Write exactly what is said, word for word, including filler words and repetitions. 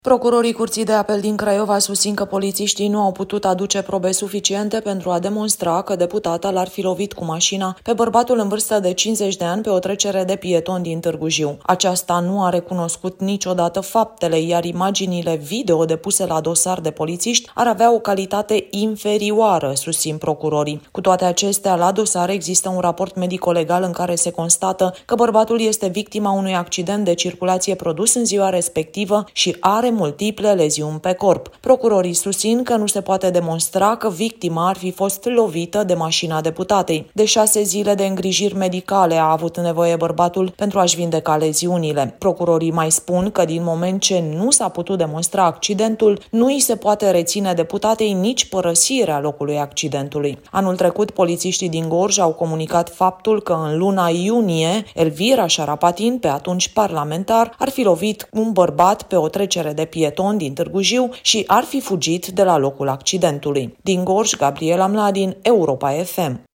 Procurorii Curții de Apel din Craiova susțin că polițiștii nu au putut aduce probe suficiente pentru a demonstra că deputata l-ar fi lovit cu mașina pe bărbatul în vârstă de cincizeci de ani pe o trecere de pietoni din Târgu Jiu. Aceasta nu a recunoscut niciodată faptele, iar imaginile video depuse la dosar de polițiști ar avea o calitate inferioară, susțin procurorii. Cu toate acestea, la dosar există un raport medico-legal în care se constată că bărbatul este victima unui accident de circulație produs în ziua respectivă și are multiple leziuni pe corp. Procurorii susțin că nu se poate demonstra că victima ar fi fost lovită de mașina deputatei. De șase zile de îngrijiri medicale a avut nevoie bărbatul pentru a-și vindeca leziunile. Procurorii mai spun că din moment ce nu s-a putut demonstra accidentul, nu îi se poate reține deputatei nici părăsirea locului accidentului. Anul trecut, polițiștii din Gorj au comunicat faptul că în luna iunie, Elvira Șarapatin, pe atunci parlamentar, ar fi lovit un bărbat pe o trecere de de pietoni din Târgu Jiu și ar fi fugit de la locul accidentului. Din Gorj, Gabriela Mladin, Europa F M.